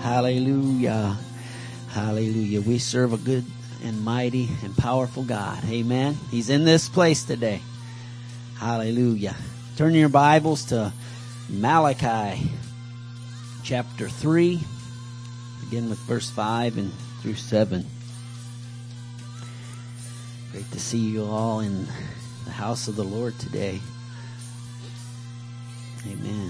Hallelujah. Hallelujah. We serve a good and mighty and powerful God. Amen. He's in this place today. Hallelujah. Turn your Bibles to Malachi chapter 3. Begin with verse 5 and through 7. Great to see you all in the house of the Lord today. Amen.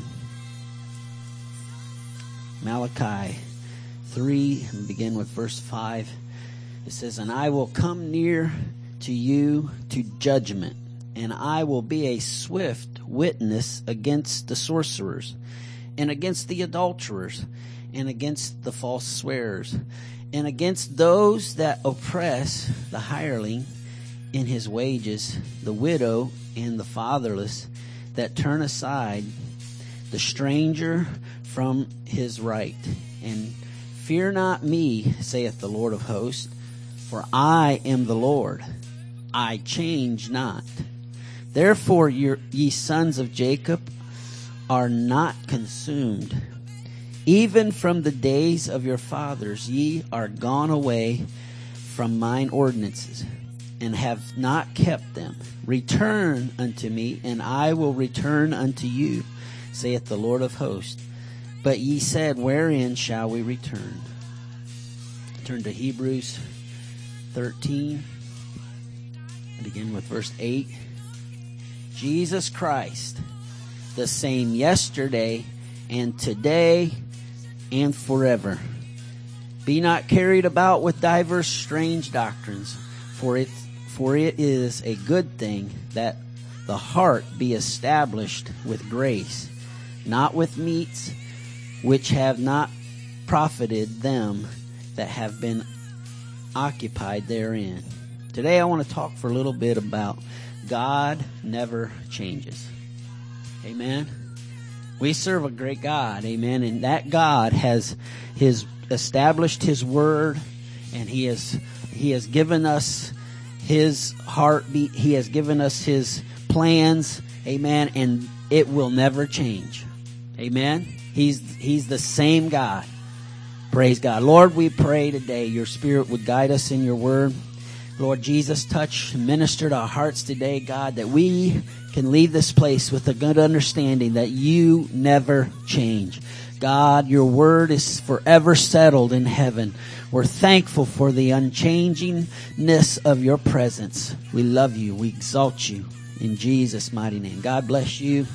Malachi 3, and begin with verse 5. It says, "And I will come near to you to judgment, and I will be a swift witness against the sorcerers, and against the adulterers, and against the false swearers, and against those that oppress the hireling in his wages, the widow and the fatherless, that turn aside the stranger from his right. And fear not me, saith the Lord of hosts, for I am the Lord, I change not. Therefore ye sons of Jacob are not consumed. Even from the days of your fathers ye are gone away from mine ordinances, and have not kept them. Return unto me, and I will return unto you, saith the Lord of hosts. But ye said, wherein shall we return?" Turn to Hebrews 13. Begin with verse 8. "Jesus Christ, the same yesterday and today and forever. Be not carried about with divers strange doctrines, for it is a good thing that the heart be established with grace, not with meats which have not profited them that have been occupied therein." Today I want to talk for a little bit about God never changes. Amen. We serve a great God. Amen. And that God has established His word, and He has given us His heartbeat. He has given us His plans. Amen. And it will never change. Amen. He's the same God. Praise God. Lord, we pray today your Spirit would guide us in your word. Lord Jesus, touch and minister to our hearts today, God, that we can leave this place with a good understanding that you never change. God, your word is forever settled in heaven. We're thankful for the unchangingness of your presence. We love you. We exalt you in Jesus' mighty name. God bless you.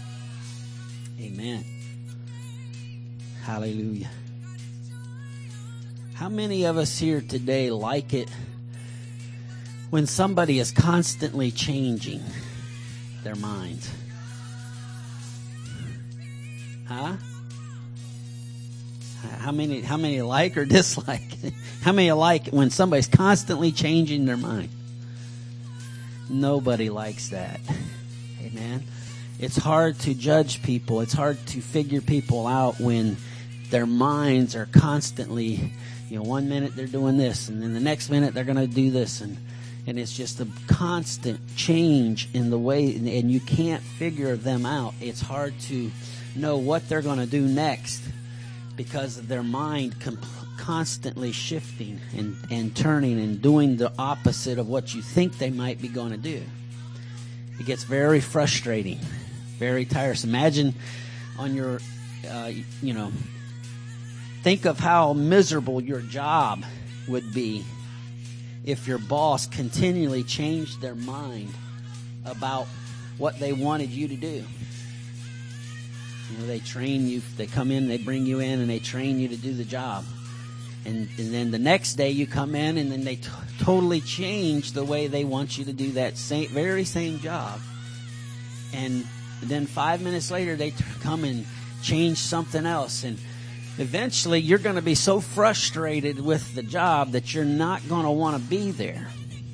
Amen. Hallelujah. How many of us here today like it when somebody is constantly changing their minds? Huh? How many like or dislike? How many like when somebody's constantly changing their mind? Nobody likes that. Amen. It's hard to judge people. It's hard to figure people out when their minds are constantly, 1 minute they're doing this, and then the next minute they're going to do this, and it's just a constant change in the way, and you can't figure them out. It's hard to know what they're going to do next because of their mind constantly shifting and turning and doing the opposite of what you think they might be going to do. It gets very frustrating, very tiresome. Imagine on your, think of how miserable your job would be if your boss continually changed their mind about what they wanted you to do. They train you, they come in, they bring you in, and they train you to do the job. And then the next day you come in, and then they totally change the way they want you to do that very same job. And then 5 minutes later, they come and change something else. And eventually, you're going to be so frustrated with the job that you're not going to want to be there.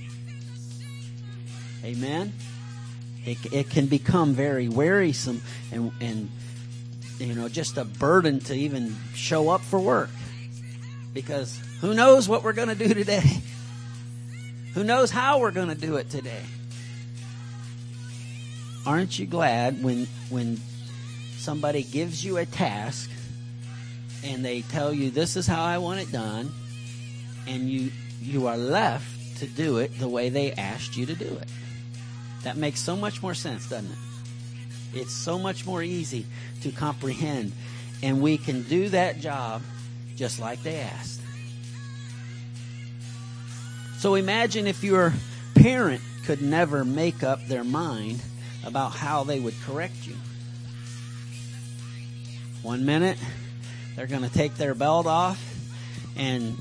Amen? It can become very wearisome and just a burden to even show up for work. Because who knows what we're going to do today? Who knows how we're going to do it today? Aren't you glad when somebody gives you a task and they tell you, this is how I want it done, and you are left to do it the way they asked you to do it. That makes so much more sense, doesn't it? It's so much more easy to comprehend, and we can do that job just like they asked. So imagine if your parent could never make up their mind about how they would correct you. One minute, they're going to take their belt off and,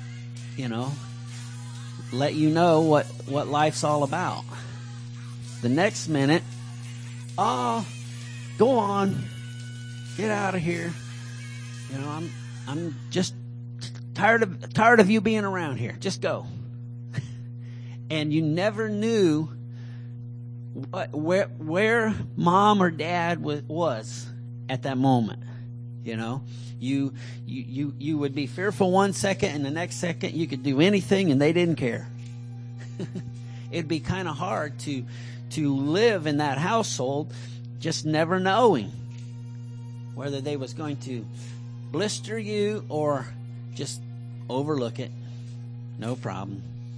let you know what life's all about. The next minute, oh, go on, get out of here. I'm just tired of you being around here. Just go. And you never knew where mom or dad was at that moment. You would be fearful one second, and the next second you could do anything and they didn't care. It'd be kind of hard to live in that household, just never knowing whether they was going to blister you or just overlook it. No problem.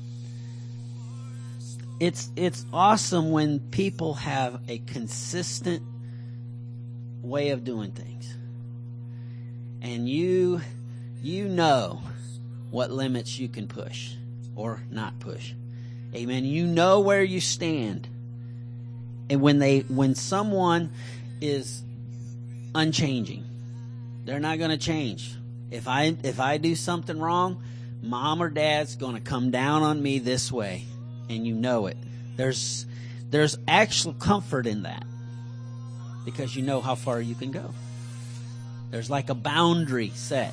It's awesome when people have a consistent way of doing things. And you know what limits you can push or not push. Amen. You know where you stand. And when someone is unchanging, they're not going to change. If I do something wrong, mom or dad's going to come down on me this way, and you know it. There's actual comfort in that because you know how far you can go. There's like a boundary set.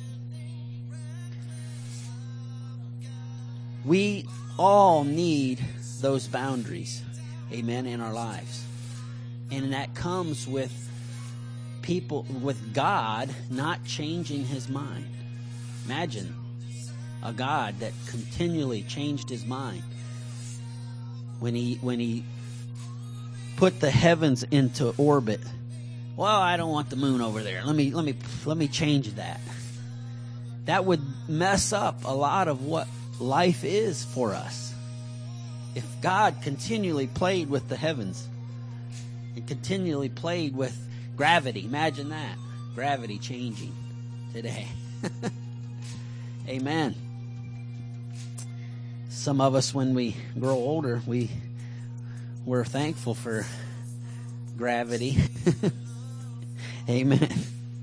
We all need those boundaries, amen, in our lives. And that comes with God not changing his mind. Imagine a God that continually changed his mind. When he put the heavens into orbit. Well, I don't want the moon over there. Let me change that. That would mess up a lot of what life is for us. If God continually played with the heavens and continually played with gravity, imagine that. Gravity changing today. Amen. Some of us, when we grow older, we're thankful for gravity. Amen.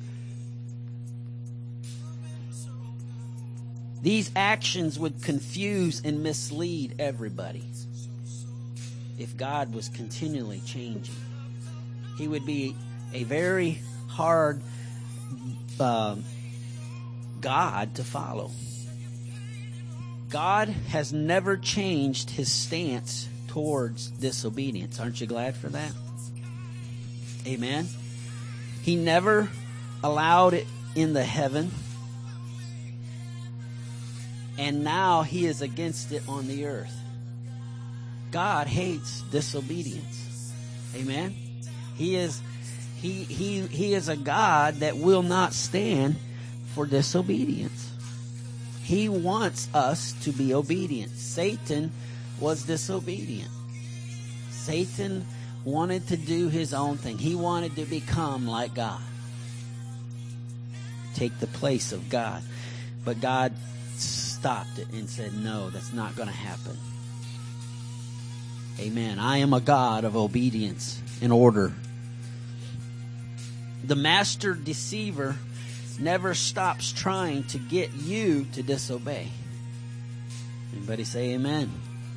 These actions would confuse and mislead everybody. If God was continually changing, he would be a very hard God to follow. God has never changed his stance towards disobedience. Aren't you glad for that? Amen. He never allowed it in the heaven. And now he is against it on the earth. God hates disobedience. Amen. He is a God that will not stand for disobedience. He wants us to be obedient. Satan was disobedient. Satan wanted to do his own thing. He wanted to become like God. Take the place of God. But God stopped it and said, no, that's not going to happen. Amen. I am a God of obedience and order. The master deceiver never stops trying to get you to disobey. Anybody say amen?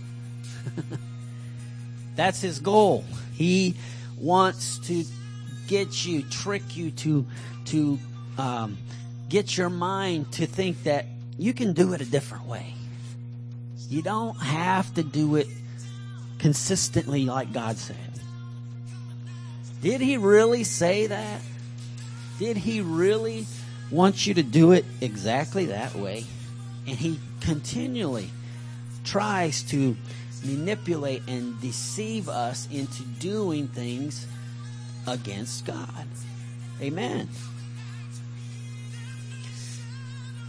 That's his goal. He wants to get you, trick you to get your mind to think that you can do it a different way. You don't have to do it consistently like God said. Did he really say that? Did he really want you to do it exactly that way? And he continually tries to manipulate and deceive us into doing things against God. Amen.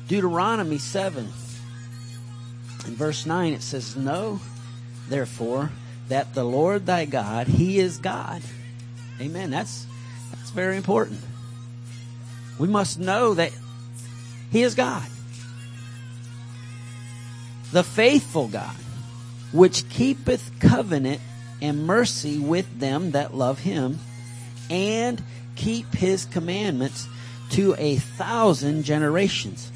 Deuteronomy 7, in verse 9, it says, "Know, therefore, that the Lord thy God, He is God." Amen. That's very important. We must know that He is God. "The faithful God, which keepeth covenant and mercy with them that love Him, and keep His commandments to 1,000 generations."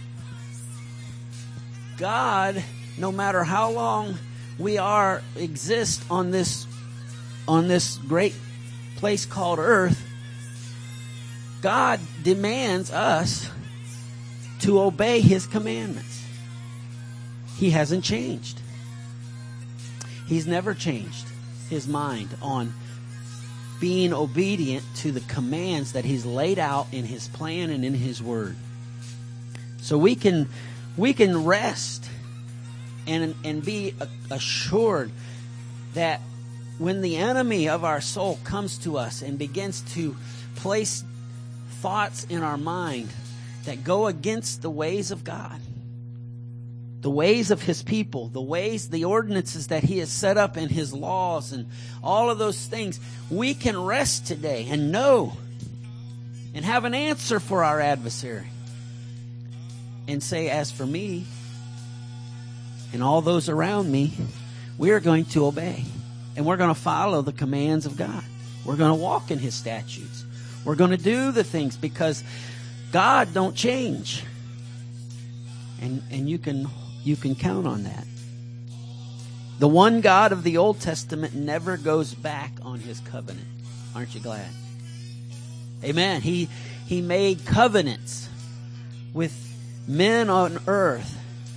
God, no matter how long we exist on this great place called earth, God demands us to obey His commandments. He hasn't changed. He's never changed His mind on being obedient to the commands that He's laid out in His plan and in His Word. So we can rest and be assured that when the enemy of our soul comes to us and begins to place thoughts in our mind that go against the ways of God, the ways of His people, the ordinances that He has set up in His laws and all of those things, we can rest today and know and have an answer for our adversary and say, "As for me and all those around me, we are going to obey and we're going to follow the commands of God. We're going to walk in His statutes. We're going to do the things because God don't change." And you can count on that. The one God of the Old Testament never goes back on His covenant. Aren't you glad? Amen. He made covenants with men on earth,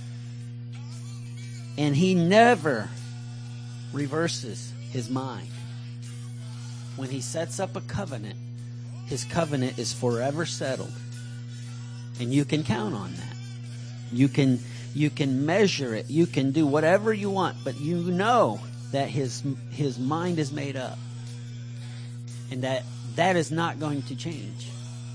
and He never reverses His mind. When He sets up a covenant, His covenant is forever settled. And you can count on that. You can measure it. You can do whatever you want, but you know that His mind is made up. And that is not going to change.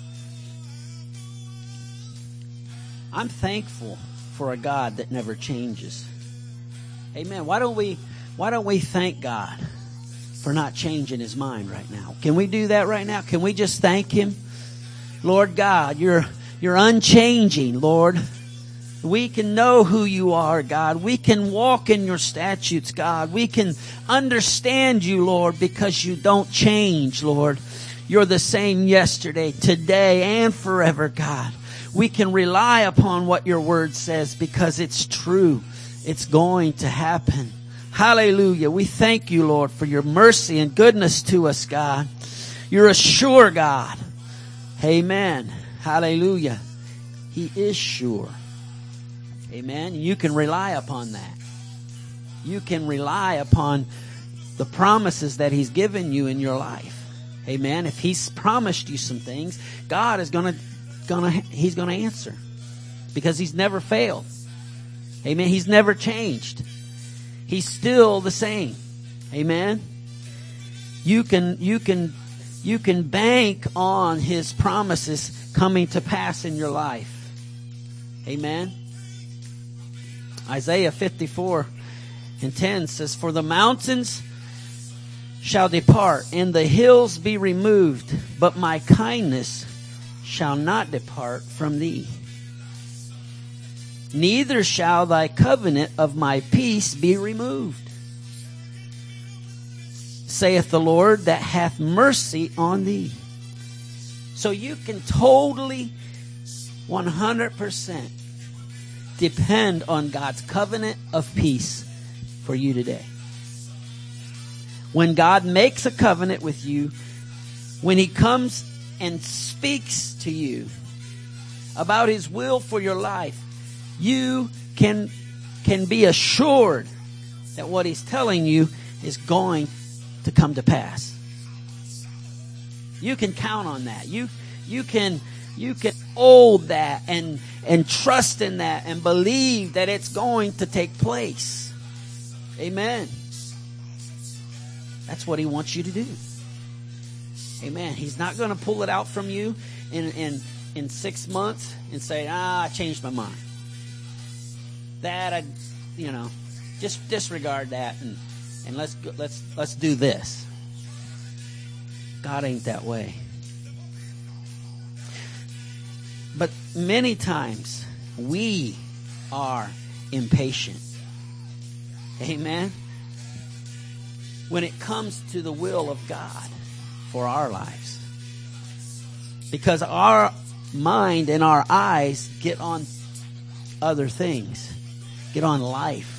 I'm thankful for a God that never changes. Amen. Why don't we thank God for not changing His mind right now? Can we do that right now? Can we just thank Him? Lord God, you're unchanging, Lord. We can know who You are, God. We can walk in Your statutes, God. We can understand You, Lord, because You don't change, Lord. You're the same yesterday, today, and forever, God. We can rely upon what Your Word says because it's true. It's going to happen. Hallelujah. We thank You, Lord, for Your mercy and goodness to us, God. You're a sure God. Amen. Hallelujah. He is sure. Amen. You can rely upon that. You can rely upon the promises that He's given you in your life. Amen. If He's promised you some things, God is He's gonna answer, because He's never failed. Amen. He's never changed. He's still the same. Amen. You can bank on His promises coming to pass in your life. Amen. Isaiah 54:10 says, "For the mountains shall depart, and the hills be removed, but my kindness shall not depart from thee. Neither shall thy covenant of my peace be removed, saith the Lord that hath mercy on thee." So you can totally 100% depend on God's covenant of peace for you today. When God makes a covenant with you, when He comes and speaks to you about His will for your life, you can be assured that what He's telling you is going to come to pass. You can count on that. You can hold that and trust in that and believe that it's going to take place. Amen. That's what He wants you to do. Amen. He's not going to pull it out from you in in 6 months and say, I changed my mind. That, just disregard that and let's do this. God ain't that way. But many times we are impatient. Amen. When it comes to the will of God for our lives. Because our mind and our eyes get on other things. Get on life.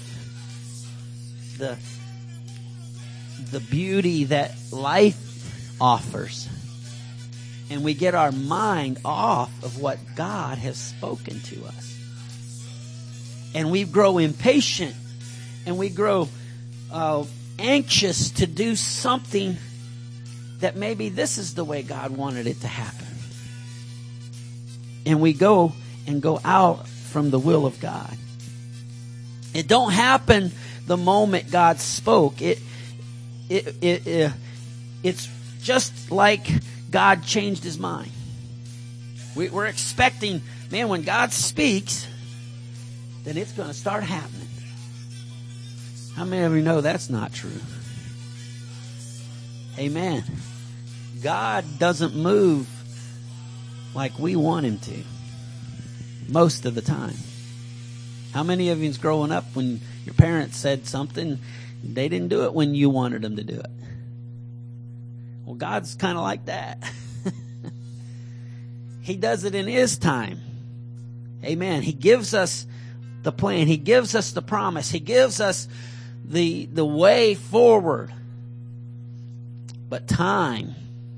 The beauty that life offers. And we get our mind off of what God has spoken to us. And we grow impatient. And we grow anxious to do something that maybe this is the way God wanted it to happen. And we go out from the will of God. It don't happen the moment God spoke. It's just like God changed his mind. We're expecting, man, when God speaks, then it's going to start happening. How many of you know that's not true? Amen. God doesn't move like we want him to most of the time. How many of you growing up when your parents said something, they didn't do it when you wanted them to do it? Well, God's kind of like that. He does it in his time. Amen. He gives us the plan. He gives us the promise. He gives us the way forward. But time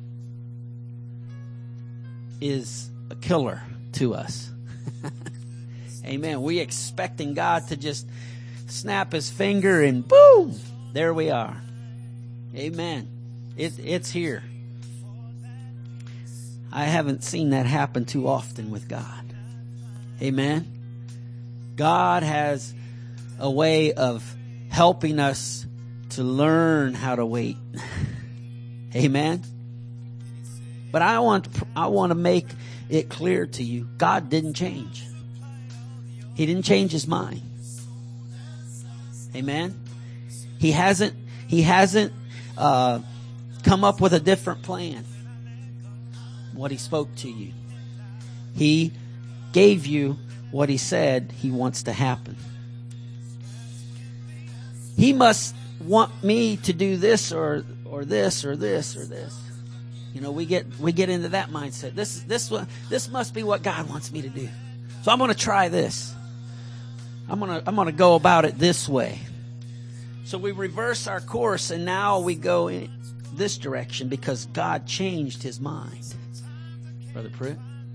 is a killer to us. Amen. We expecting God to just snap his finger and boom, there we are. Amen. It's here. I haven't seen that happen too often with God. Amen. God has a way of helping us to learn how to wait. Amen. But I want to make it clear to you, God didn't change. He didn't change his mind. Amen. He hasn't come up with a different plan. What he spoke to you. He gave you what he said he wants to happen. He must want me to do this or this or this or this. You know, we get into that mindset. This must be what God wants me to do. So I'm going to try this. I'm going to go about it this way. So we reverse our course and now we go in this direction because God changed his mind. Brother Pruitt?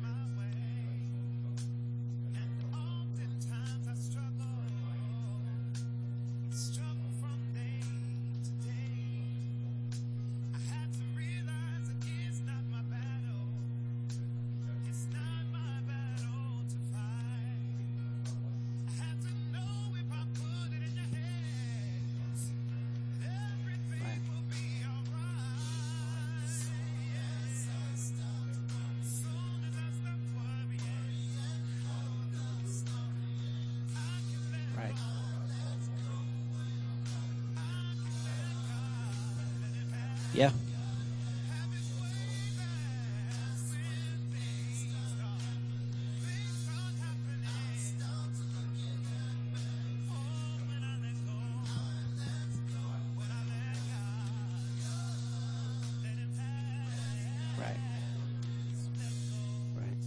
Yeah. Right. Right.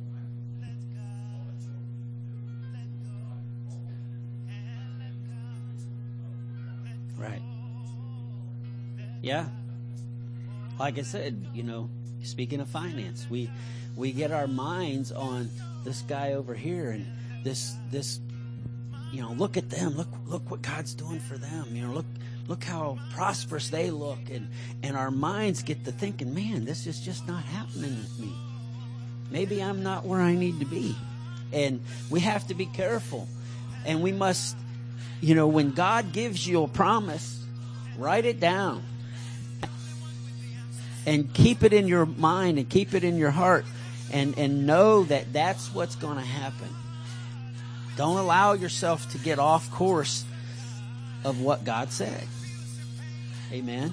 Right. Yeah. Like I said, you know, speaking of finance, we get our minds on this guy over here and this, you know, look at them. Look what God's doing for them. You know, look how prosperous they look. And our minds get to thinking, man, this is just not happening with me. Maybe I'm not where I need to be. And we have to be careful. And we must, you know, when God gives you a promise, write it down. And keep it in your mind and keep it in your heart and know that that's what's going to happen. Don't allow yourself to get off course of what God said. Amen.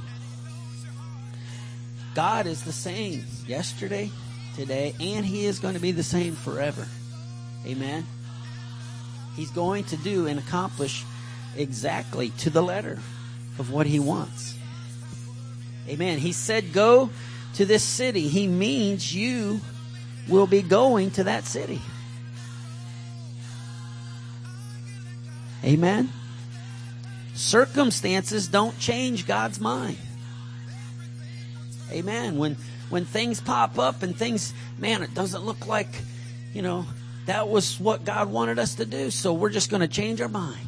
God is the same yesterday, today, and He is going to be the same forever. Amen. He's going to do and accomplish exactly to the letter of what He wants. Amen. He said, go to this city. He means you will be going to that city. Amen. Circumstances don't change God's mind. Amen. When things pop up and things, man, it doesn't look like, that was what God wanted us to do, so we're just going to change our mind.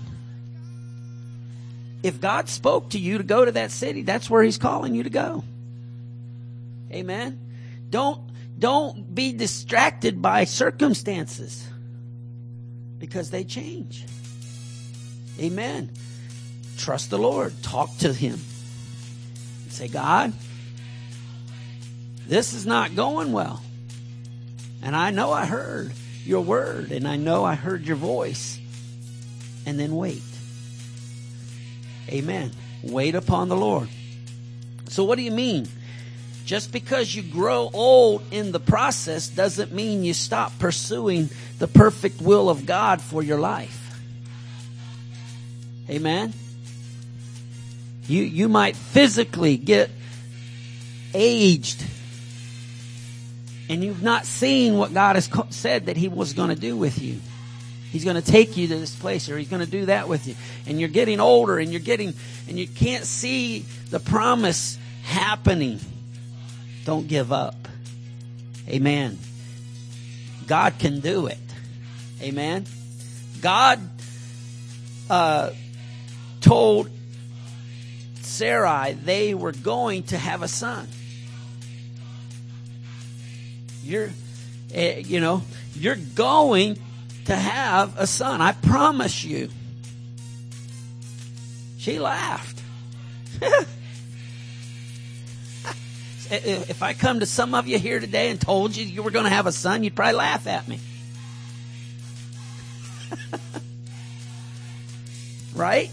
If God spoke to you to go to that city, that's where He's calling you to go. Amen. Don't be distracted by circumstances because they change. Amen. Trust the Lord. Talk to Him. Say, God, this is not going well. And I know I heard your word, and I know I heard your voice. And then wait. Amen. Wait upon the Lord. So what do you mean? Just because you grow old in the process doesn't mean you stop pursuing the perfect will of God for your life. Amen. You might physically get aged and you've not seen what God has said that He was going to do with you. He's going to take you to this place, or He's going to do that with you. And you're getting older and you can't see the promise happening. Don't give up. Amen. God can do it. Amen. God told Sarai they were going to have a son. You're going to have a son. I promise you. She laughed. If I come to some of you here today and told you were going to have a son, you'd probably laugh at me. Right?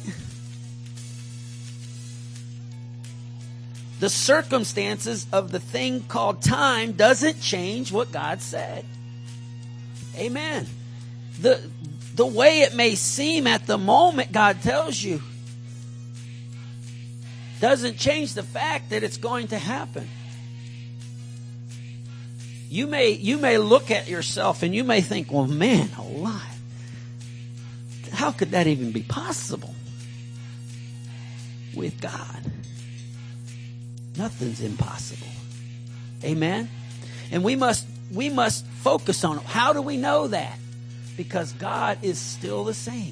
The circumstances of the thing called time doesn't change what God said. Amen. The way it may seem at the moment God tells you doesn't change the fact that it's going to happen. You may look at yourself and you may think, well, man, alive, how could that even be possible with God? Nothing's impossible. Amen. And we must focus on it. How do we know that? Because God is still the same.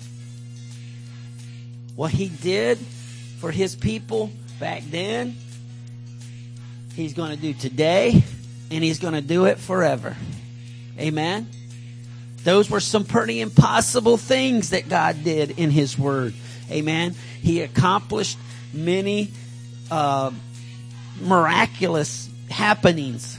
What He did for His people back then, He's going to do today, and He's going to do it forever. Amen. Those were some pretty impossible things that God did in His Word. Amen. He accomplished many miraculous happenings.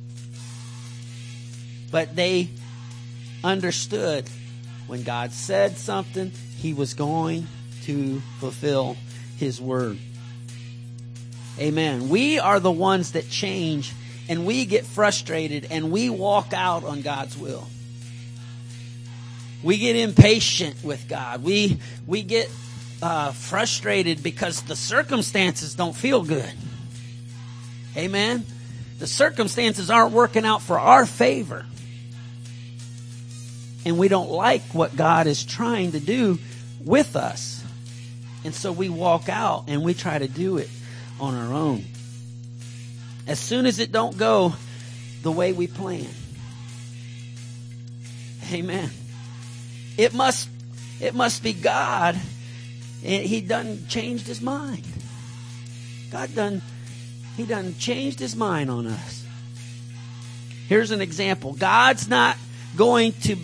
But they understood when God said something, He was going to fulfill His Word. Amen. We are the ones that change, and we get frustrated, and we walk out on God's will. We get impatient with God. We get frustrated because the circumstances don't feel good. Amen. The circumstances aren't working out for our favor. And we don't like what God is trying to do with us. And so we walk out and we try to do it on our own. As soon as it don't go the way we plan. Amen. It must be God. And He done changed His mind. He done changed His mind on us. Here's an example. God's not going to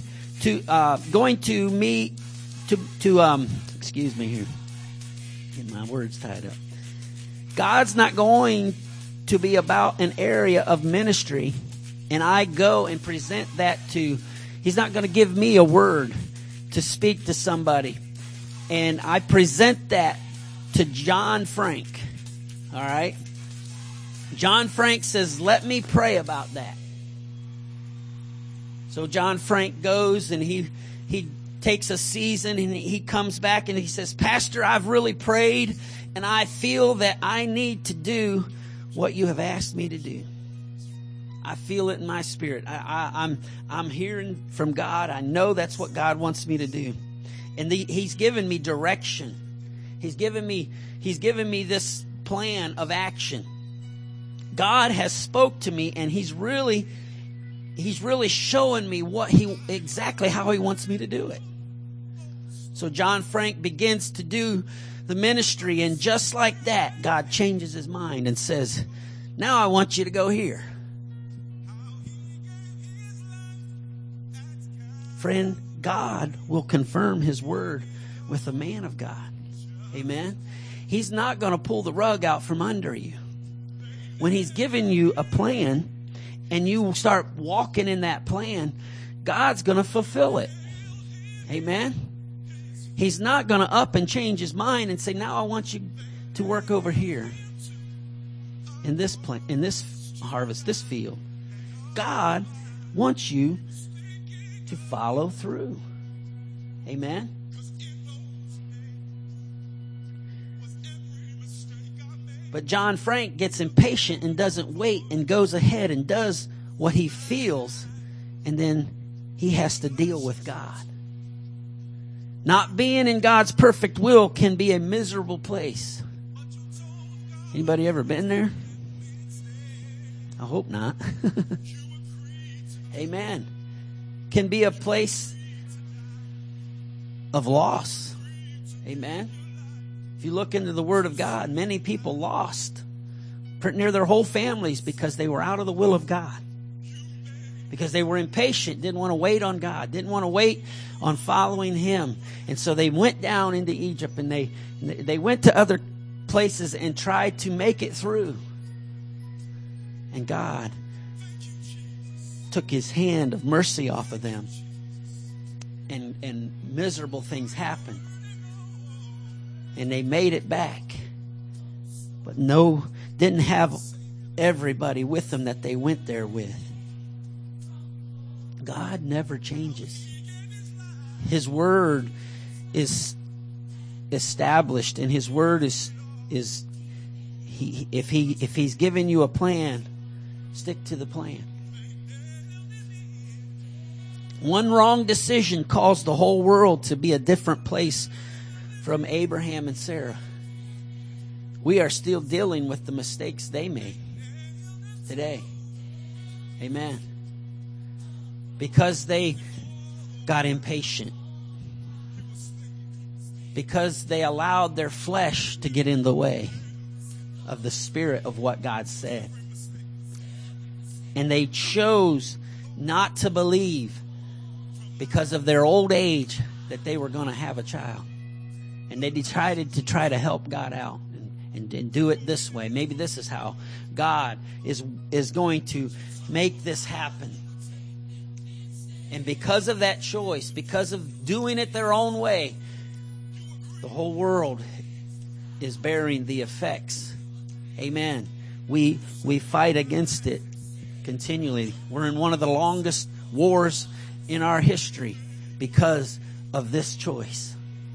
excuse me here. Get my words tied up. God's not going to be about an area of ministry and I go and present that to, He's not going to give me a word to speak to somebody. And I present that to John Frank. All right? John Frank says, let me pray about that. So John Frank goes and he takes a season and he comes back and he says, Pastor, I've really prayed and I feel that I need to do what you have asked me to do. I feel it in my spirit. I'm hearing from God. I know that's what God wants me to do. And He's given me direction. He's given me this plan of action. God has spoke to me, and He's really showing me exactly how He wants me to do it. So John Frank begins to do the ministry, and just like that, God changes His mind and says, now I want you to go here. Friend, God will confirm His word with a man of God. Amen. He's not going to pull the rug out from under you. When He's given you a plan and you start walking in that plan, God's going to fulfill it. Amen. He's not going to up and change His mind and say, now I want you to work over here in this harvest, this field. God wants you to follow through. Amen. But John Frank gets impatient and doesn't wait and goes ahead and does what he feels, and then he has to deal with God. Not being in God's perfect will can be a miserable place. Anybody ever been there? I hope not. Amen. Can be a place of loss. Amen. If you look into the Word of God, many people lost near their whole families because they were out of the will of God. Because they were impatient, didn't want to wait on God, didn't want to wait on following Him. And so they went down into Egypt and they went to other places and tried to make it through. And God took His hand of mercy off of them. And miserable things happened. And they made it back. But didn't have everybody with them that they went there with. God never changes. His word is established, and His word is if He's given you a plan, stick to the plan. One wrong decision caused the whole world to be a different place from Abraham and Sarah. We are still dealing with the mistakes they made today. Amen. Because they got impatient. Because they allowed their flesh to get in the way of the spirit of what God said. And they chose not to believe because of their old age that they were going to have a child. And they decided to try to help God out and do it this way. Maybe this is how God is going to make this happen. And because of that choice, because of doing it their own way, the whole world is bearing the effects. Amen. We fight against it continually. We're in one of the longest wars in our history because of this choice.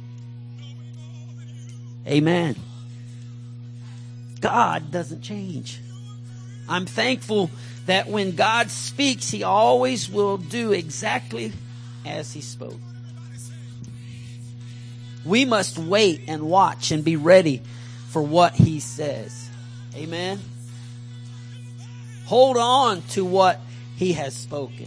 Amen. God doesn't change. I'm thankful that when God speaks, He always will do exactly as He spoke. We must wait and watch and be ready for what He says. Amen. Hold on to what He has spoken.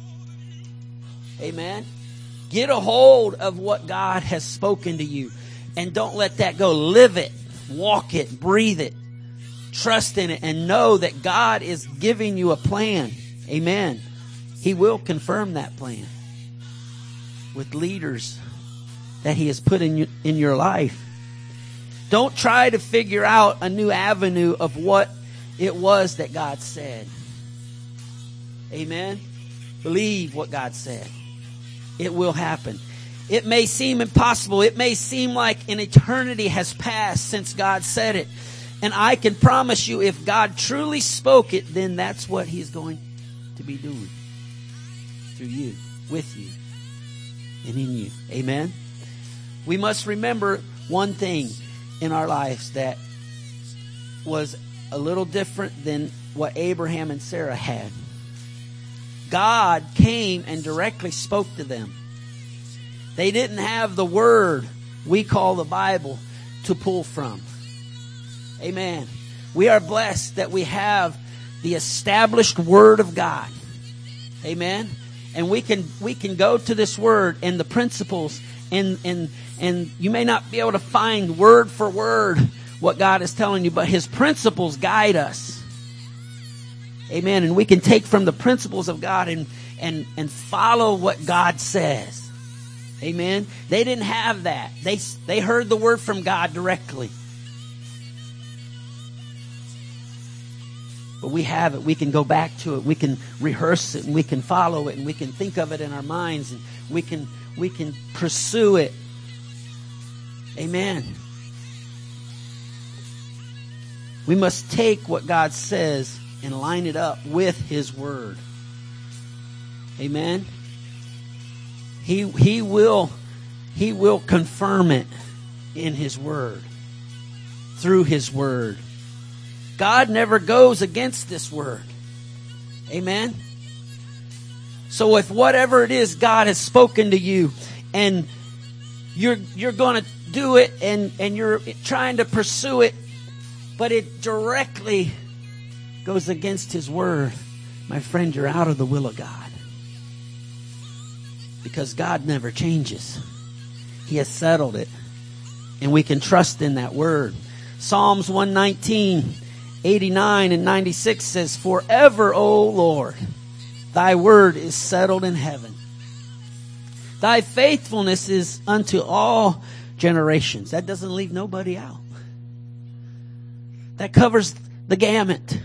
Amen. Get a hold of what God has spoken to you. And don't let that go. Live it. Walk it. Breathe it. Trust in it. And know that God is giving you a plan. Amen. He will confirm that plan with leaders that He has put in your life. Don't try to figure out a new avenue of what it was that God said. Amen. Believe what God said. It will happen. It may seem impossible. It may seem like an eternity has passed since God said it. And I can promise you, if God truly spoke it, then that's what He's going to be doing. Through you, with you, and in you. Amen. We must remember one thing in our lives that was a little different than what Abraham and Sarah had. God came and directly spoke to them. They didn't have the word we call the Bible to pull from. Amen. We are blessed that we have the established Word of God. Amen. And we can go to this Word and the principles, and you may not be able to find word for word what God is telling you, but His principles guide us. Amen. And we can take from the principles of God and follow what God says. Amen. They didn't have that. They heard the word from God directly. But we have it. We can go back to it. We can rehearse it, and we can follow it, and we can think of it in our minds, and we can pursue it. Amen. We must take what God says and line it up with His Word. Amen. He will confirm it in His Word, through His Word. God never goes against this Word. Amen. So if whatever it is God has spoken to you, and you're going to do it, and you're trying to pursue it, but it directly goes against His Word, my friend, you're out of the will of God. Because God never changes. He has settled it. And we can trust in that Word. Psalms 119, 89 and 96 says, "Forever, O Lord, Thy Word is settled in heaven. Thy faithfulness is unto all generations." That doesn't leave nobody out. That covers the gamut.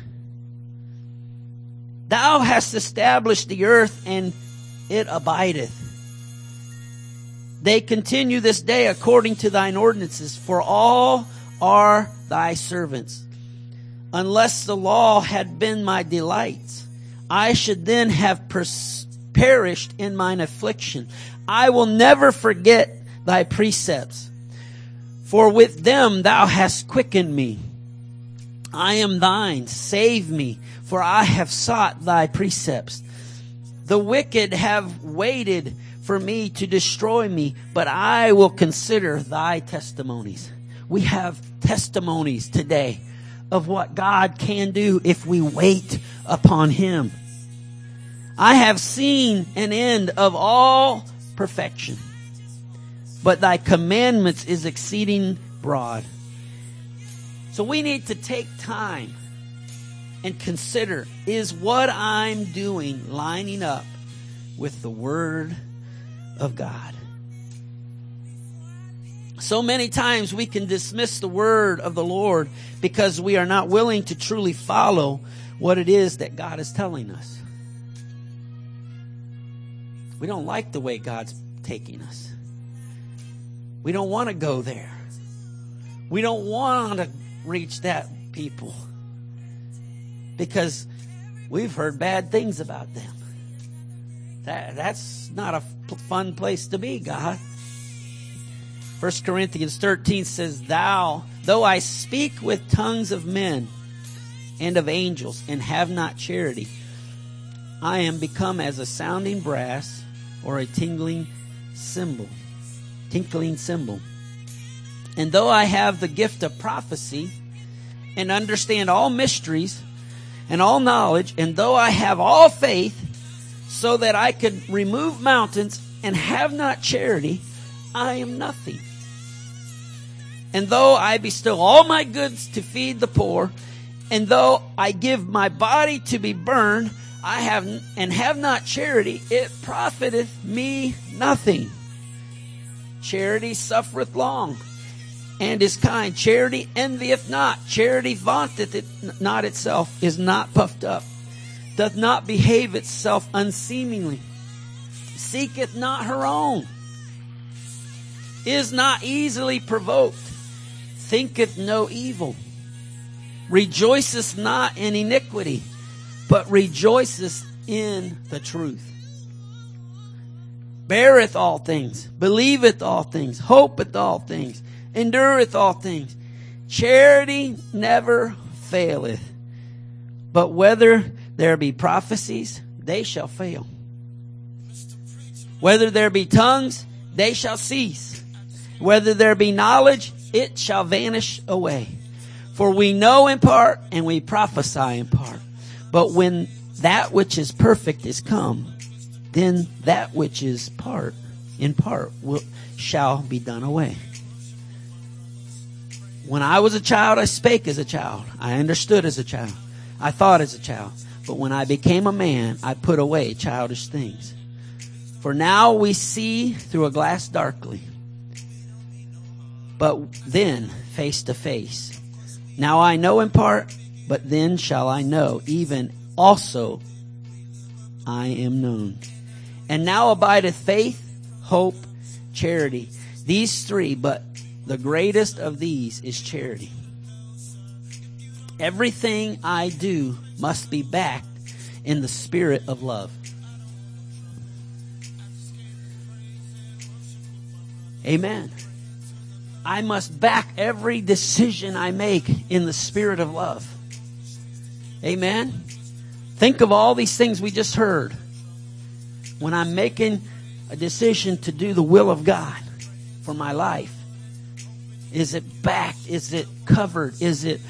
"Thou hast established the earth, and it abideth. They continue this day according to thine ordinances, for all are thy servants. Unless the law had been my delights, I should then have perished in mine affliction. I will never forget thy precepts, for with them thou hast quickened me. I am thine, save me, for I have sought thy precepts. The wicked have waited for me to destroy me, but I will consider thy testimonies." We have testimonies today of what God can do if we wait upon Him. "I have seen an end of all perfection, but thy commandments is exceeding broad." So we need to take time and consider, is what I'm doing lining up with the Word of God? So many times we can dismiss the Word of the Lord because we are not willing to truly follow what it is that God is telling us. We don't like the way God's taking us. We don't want to go there. We don't want to reach that people because we've heard bad things about them. That's not a fun place to be, God. 1 Corinthians 13 says, "Though I speak with tongues of men and of angels and have not charity, I am become as a sounding brass or a tinkling cymbal. And though I have the gift of prophecy and understand all mysteries and all knowledge, and though I have all faith so that I could remove mountains and have not charity, I am nothing. And though I bestow all my goods to feed the poor, and though I give my body to be burned, have not charity, it profiteth me nothing. Charity suffereth long, and is kind. Charity envieth not. Charity vaunteth it not itself, is not puffed up, doth not behave itself unseemingly, seeketh not her own, is not easily provoked, thinketh no evil, rejoiceth not in iniquity, but rejoiceth in the truth. Beareth all things, believeth all things, hopeth all things, endureth all things. Charity never faileth. But whether there be prophecies, they shall fail. Whether there be tongues, they shall cease. Whether there be knowledge, it shall vanish away. For we know in part, and we prophesy in part. But when that which is perfect is come, then that which is in part shall be done away. When I was a child, I spake as a child. I understood as a child. I thought as a child. But when I became a man, I put away childish things. For now we see through a glass darkly, but then face to face. Now I know in part, but then shall I know, even also I am known. And now abideth faith, hope, charity. These three, but the greatest of these is charity. Everything I do must be backed in the spirit of love. Amen. I must back every decision I make in the spirit of love. Amen. Think of all these things we just heard. When I'm making a decision to do the will of God for my life, is it backed? Is it covered? Is it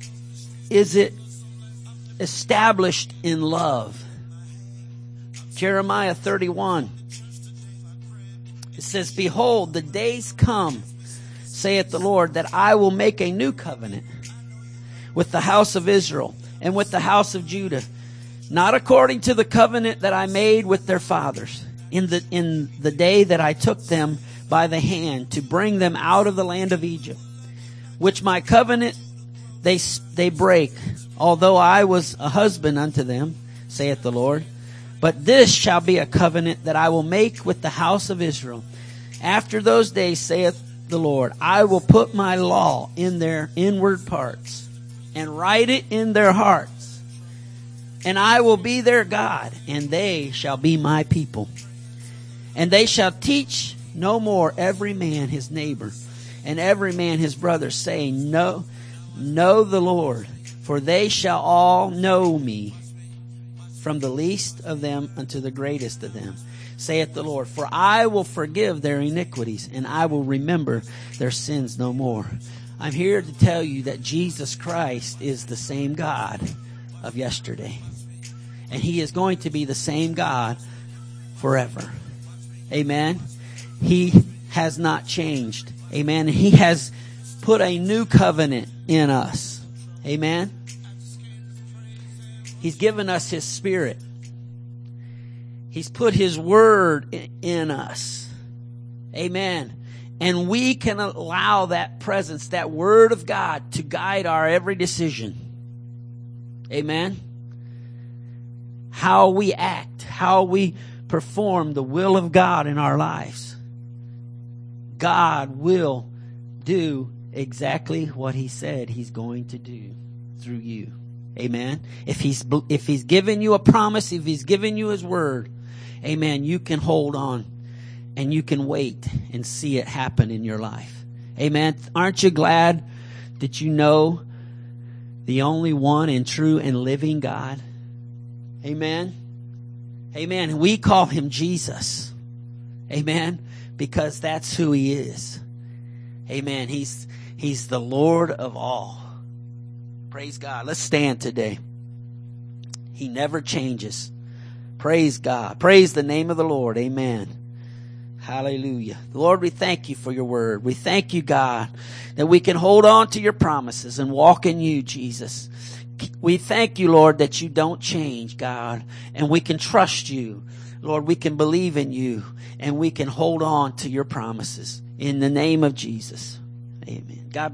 established in love? Jeremiah 31. It says, behold, the days come, saith the Lord, that I will make a new covenant with the house of Israel and with the house of Judah, not according to the covenant that I made with their fathers in the day that I took them by the hand to bring them out of the land of Egypt, which my covenant they break, although I was a husband unto them, saith the Lord. But this shall be a covenant that I will make with the house of Israel. After those days, saith the Lord, I will put my law in their inward parts and write it in their hearts. And I will be their God, and they shall be my people. And they shall teach no more every man his neighbor and every man his brother, saying, Know the Lord, for they shall all know me, from the least of them unto the greatest of them, saith the Lord. For I will forgive their iniquities, and I will remember their sins no more. I'm here to tell you that Jesus Christ is the same God of yesterday. And He is going to be the same God forever. Amen. He has not changed. Amen. He has put a new covenant in us. Amen. He's given us His Spirit. He's put His Word in us. Amen. And we can allow that presence, that Word of God, to guide our every decision. Amen. How we act, how we perform the will of God in our lives. God will do exactly what He said He's going to do through you. Amen. If He's given you a promise, if He's given you His word, amen, you can hold on and you can wait and see it happen in your life. Amen. Aren't you glad that you know the only one and true and living God? Amen. Amen. We call Him Jesus. Amen. Because that's who He is. Amen. He's the Lord of all. Praise God. Let's stand today. He never changes. Praise God. Praise the name of the Lord. Amen. Hallelujah. Lord, we thank You for Your word. We thank You, God, that we can hold on to Your promises and walk in You, Jesus. We thank You, Lord, that You don't change, God, and we can trust You. Lord, we can believe in You, and we can hold on to Your promises. In the name of Jesus. Amen. God